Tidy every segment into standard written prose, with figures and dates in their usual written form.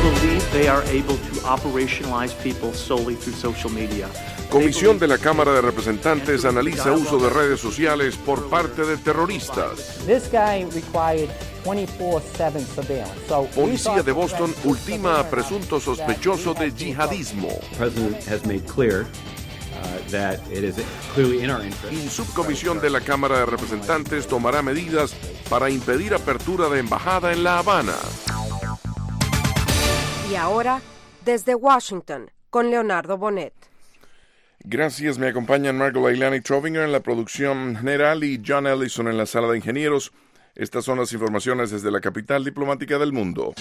believe they are able to operationalize people solely through social media. Comisión de la Cámara de Representantes analiza uso de redes sociales por parte de terroristas. This guy required 24/7 surveillance. Policía de Boston ultima a presunto sospechoso de yihadismo. Y subcomisión de la Cámara de Representantes tomará medidas para impedir apertura de embajada en La Habana. Y ahora, desde Washington, con Leonardo Bonet. Gracias, me acompañan Margot Leilani Trovinger en la producción general y John Ellison en la sala de ingenieros. Estas son las informaciones desde la capital diplomática del mundo.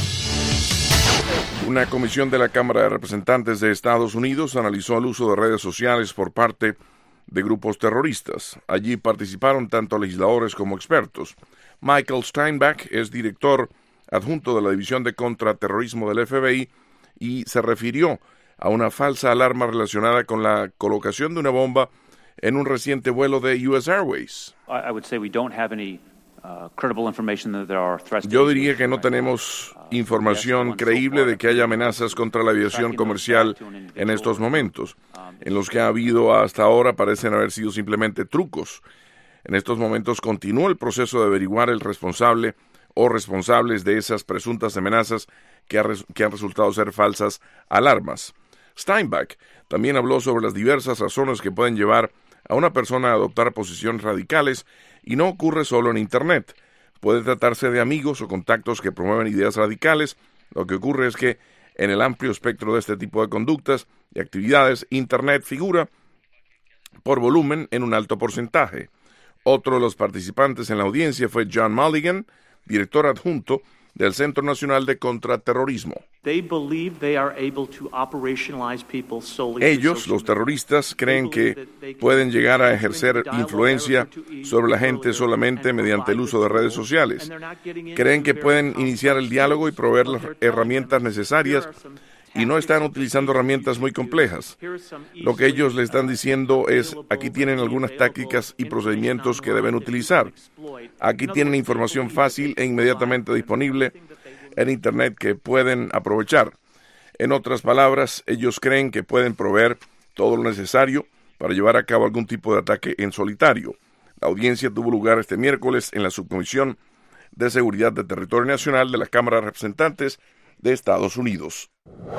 Una comisión de la Cámara de Representantes de Estados Unidos analizó el uso de redes sociales por parte de grupos terroristas. Allí participaron tanto legisladores como expertos. Michael Steinbach es director adjunto de la División de Contraterrorismo del FBI y se refirió a una falsa alarma relacionada con la colocación de una bomba en un reciente vuelo de US Airways. Yo diría que no tenemos información creíble de que haya amenazas contra la aviación comercial en estos momentos. En los que ha habido hasta ahora parecen haber sido simplemente trucos. En estos momentos continúa el proceso de averiguar el responsable o responsables de esas presuntas amenazas que han resultado ser falsas alarmas. Steinbach también habló sobre las diversas razones que pueden llevar a una persona a adoptar posiciones radicales y no ocurre solo en Internet. Puede tratarse de amigos o contactos que promueven ideas radicales. Lo que ocurre es que en el amplio espectro de este tipo de conductas y actividades, Internet figura por volumen en un alto porcentaje. Otro de los participantes en la audiencia fue John Mulligan, director adjunto del Centro Nacional de Contraterrorismo. Ellos, los terroristas, creen que pueden llegar a ejercer influencia sobre la gente solamente mediante el uso de redes sociales. Creen que pueden iniciar el diálogo y proveer las herramientas necesarias y no están utilizando herramientas muy complejas. Lo que ellos le están diciendo es, aquí tienen algunas tácticas y procedimientos que deben utilizar. Aquí tienen información fácil e inmediatamente disponible en Internet que pueden aprovechar. En otras palabras, ellos creen que pueden proveer todo lo necesario para llevar a cabo algún tipo de ataque en solitario. La audiencia tuvo lugar este miércoles en la Subcomisión de Seguridad de Territorio Nacional de la Cámara de Representantes de Estados Unidos.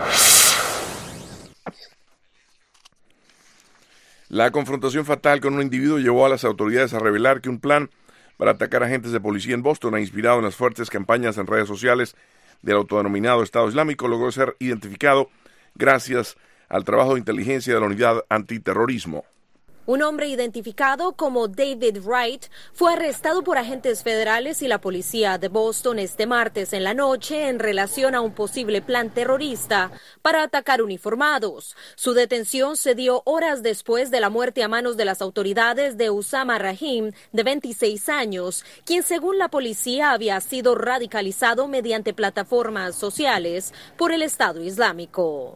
La confrontación fatal con un individuo llevó a las autoridades a revelar que un plan para atacar agentes de policía en Boston ha inspirado en las fuertes campañas en redes sociales del autodenominado Estado Islámico logró ser identificado gracias al trabajo de inteligencia de la Unidad Antiterrorismo. Un hombre identificado como David Wright fue arrestado por agentes federales y la policía de Boston este martes en la noche en relación a un posible plan terrorista para atacar uniformados. Su detención se dio horas después de la muerte a manos de las autoridades de Usama Rahim, de 26 años, quien según la policía había sido radicalizado mediante plataformas sociales por el Estado Islámico.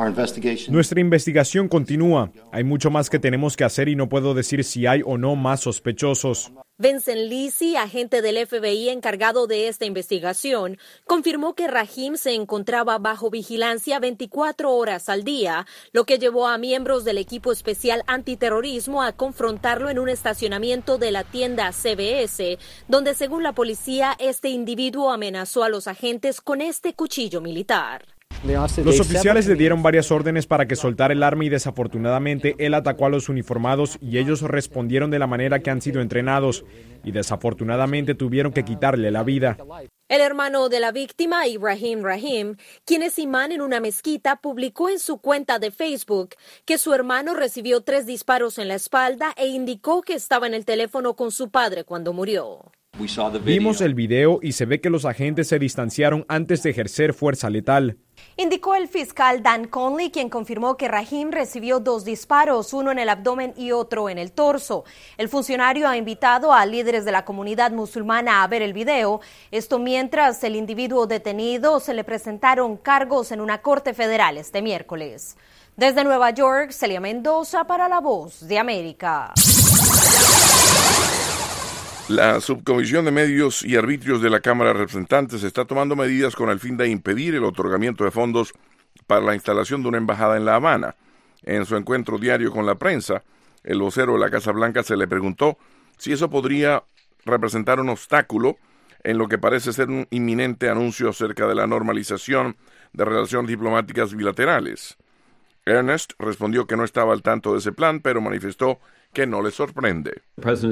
Nuestra investigación continúa. Hay mucho más que tenemos que hacer y no puedo decir si hay o no más sospechosos. Vincent Lisi, agente del FBI encargado de esta investigación, confirmó que Rahim se encontraba bajo vigilancia 24 horas al día, lo que llevó a miembros del equipo especial antiterrorismo a confrontarlo en un estacionamiento de la tienda CBS, donde según la policía este individuo amenazó a los agentes con este cuchillo militar. Los oficiales le dieron varias órdenes para que soltara el arma y desafortunadamente él atacó a los uniformados y ellos respondieron de la manera que han sido entrenados y desafortunadamente tuvieron que quitarle la vida. El hermano de la víctima, Ibrahim Rahim, quien es imán en una mezquita, publicó en su cuenta de Facebook que su hermano recibió 3 disparos en la espalda e indicó que estaba en el teléfono con su padre cuando murió. Vimos el video y se ve que los agentes se distanciaron antes de ejercer fuerza letal. Indicó el fiscal Dan Conley, quien confirmó que Rahim recibió 2 disparos, uno en el abdomen y otro en el torso. El funcionario ha invitado a líderes de la comunidad musulmana a ver el video. Esto mientras el individuo detenido se le presentaron cargos en una corte federal este miércoles. Desde Nueva York, Celia Mendoza para La Voz de América. La Subcomisión de Medios y Arbitrios de la Cámara de Representantes está tomando medidas con el fin de impedir el otorgamiento de fondos para la instalación de una embajada en La Habana. En su encuentro diario con la prensa, el vocero de la Casa Blanca se le preguntó si eso podría representar un obstáculo en lo que parece ser un inminente anuncio acerca de la normalización de relaciones diplomáticas bilaterales. Ernest respondió que no estaba al tanto de ese plan, pero manifestó que no le sorprende.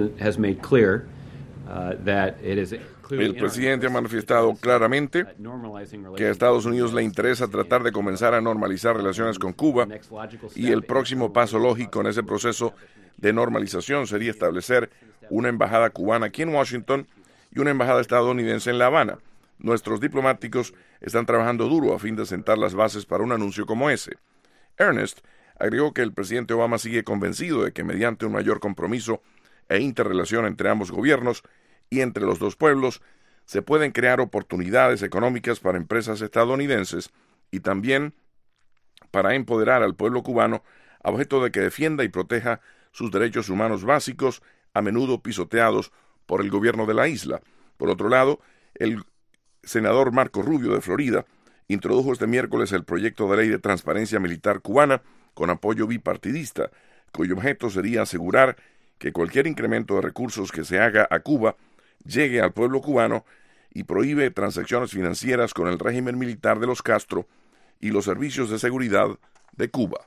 El presidente ha manifestado claramente que a Estados Unidos le interesa tratar de comenzar a normalizar relaciones con Cuba, y el próximo paso lógico en ese proceso de normalización sería establecer una embajada cubana aquí en Washington y una embajada estadounidense en La Habana. Nuestros diplomáticos están trabajando duro a fin de sentar las bases para un anuncio como ese. Ernest agregó que el presidente Obama sigue convencido de que mediante un mayor compromiso e interrelación entre ambos gobiernos y entre los dos pueblos, se pueden crear oportunidades económicas para empresas estadounidenses y también para empoderar al pueblo cubano a objeto de que defienda y proteja sus derechos humanos básicos, a menudo pisoteados por el gobierno de la isla. Por otro lado, el senador Marco Rubio de Florida introdujo este miércoles el proyecto de ley de transparencia militar cubana con apoyo bipartidista, cuyo objeto sería asegurar que cualquier incremento de recursos que se haga a Cuba llegue al pueblo cubano, y prohíbe transacciones financieras con el régimen militar de los Castro y los servicios de seguridad de Cuba.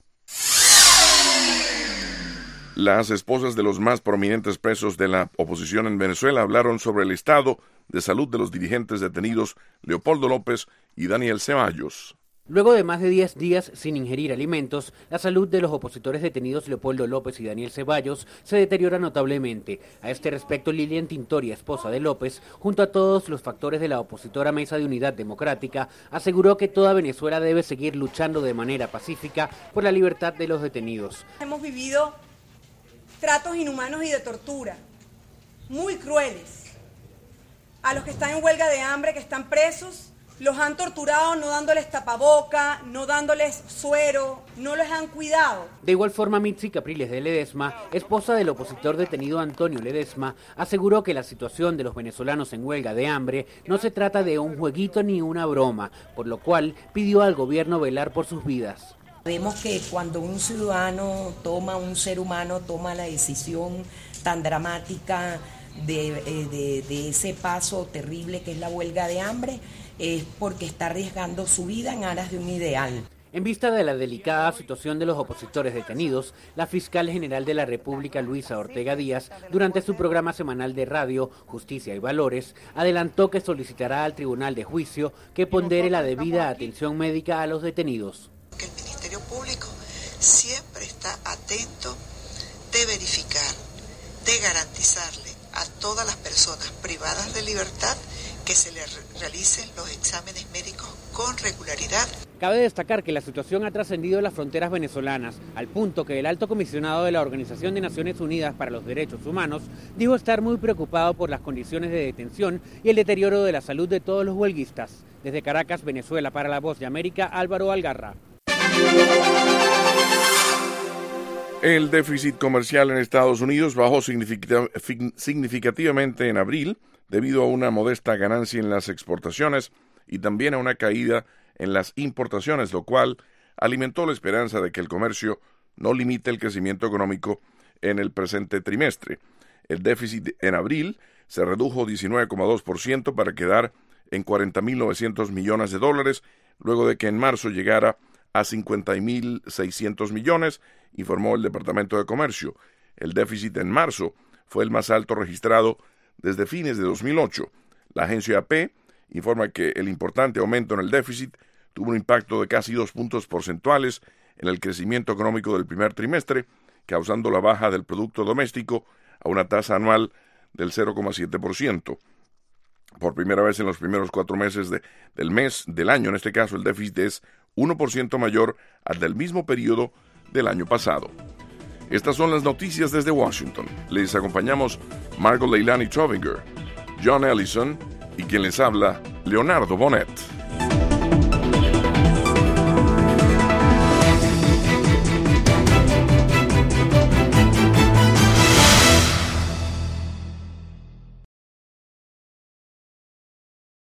Las esposas de los más prominentes presos de la oposición en Venezuela hablaron sobre el estado de salud de los dirigentes detenidos Leopoldo López y Daniel Ceballos. Luego de más de 10 días sin ingerir alimentos, la salud de los opositores detenidos Leopoldo López y Daniel Ceballos se deteriora notablemente. A este respecto, Lilian Tintoria, esposa de López, junto a todos los factores de la opositora Mesa de Unidad Democrática, aseguró que toda Venezuela debe seguir luchando de manera pacífica por la libertad de los detenidos. Hemos vivido tratos inhumanos y de tortura, muy crueles. A los que están en huelga de hambre, que están presos, los han torturado no dándoles tapaboca, no dándoles suero, no les han cuidado. De igual forma, Mitzi Capriles de Ledesma, esposa del opositor detenido Antonio Ledesma, aseguró que la situación de los venezolanos en huelga de hambre no se trata de un jueguito ni una broma, por lo cual pidió al gobierno velar por sus vidas. Vemos que cuando un ciudadano un ser humano toma la decisión tan dramática de ese paso terrible que es la huelga de hambre, es porque está arriesgando su vida en aras de un ideal. En vista de la delicada situación de los opositores detenidos, la fiscal general de la República, Luisa Ortega Díaz, durante su programa semanal de radio, Justicia y Valores, adelantó que solicitará al Tribunal de Juicio que pondere la debida atención médica a los detenidos. Que el Ministerio Público siempre está atento de verificar, de garantizarle a todas las personas privadas de libertad que se les realicen los exámenes médicos con regularidad. Cabe destacar que la situación ha trascendido las fronteras venezolanas, al punto que el alto comisionado de la Organización de Naciones Unidas para los Derechos Humanos dijo estar muy preocupado por las condiciones de detención y el deterioro de la salud de todos los huelguistas. Desde Caracas, Venezuela, para La Voz de América, Álvaro Algarra. El déficit comercial en Estados Unidos bajó significativamente en abril debido a una modesta ganancia en las exportaciones y también a una caída en las importaciones, lo cual alimentó la esperanza de que el comercio no limite el crecimiento económico en el presente trimestre. El déficit en abril se redujo 19,2% para quedar en $40.900 millones, luego de que en marzo llegara a $50.600 millones, informó el Departamento de Comercio. El déficit en marzo fue el más alto registrado desde fines de 2008. La agencia AP informa que el importante aumento en el déficit tuvo un impacto de casi 2 puntos porcentuales en el crecimiento económico del primer trimestre, causando la baja del Producto Doméstico a una tasa anual del 0,7%. Por primera vez en los primeros 4 meses del año, en este caso el déficit es 1% mayor al del mismo periodo del año pasado. Estas son las noticias desde Washington. Les acompañamos Margot Leilani Trovinger, John Ellison y quien les habla, Leonardo Bonet.